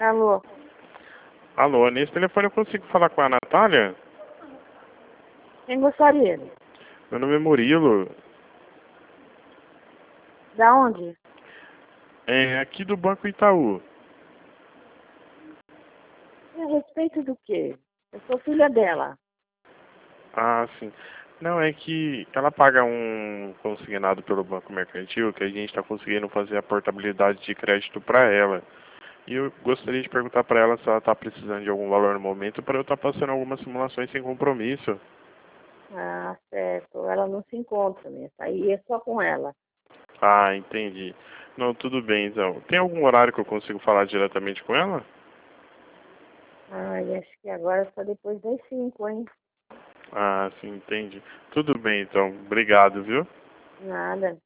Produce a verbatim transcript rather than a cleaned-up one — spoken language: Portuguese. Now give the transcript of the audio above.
Alô? Alô, nesse telefone eu consigo falar com a Natália? Quem gostaria? Meu nome é Murilo. Da onde? É aqui do Banco Itaú. E a respeito do quê? Eu sou filha dela. Ah, sim. Não, é que ela paga um consignado pelo Banco Mercantil que a gente está conseguindo fazer a portabilidade de crédito para ela. E eu gostaria de perguntar para ela se ela está precisando de algum valor no momento para eu estar passando algumas simulações sem compromisso. Ah, certo. Ela não se encontra, né? Aí é só com ela. Ah, entendi. Não, tudo bem então. Tem algum horário que eu consigo falar diretamente com ela? Ai, acho que agora só depois das cinco, hein? Ah, sim, entendi. Tudo bem então. Obrigado, viu? Nada.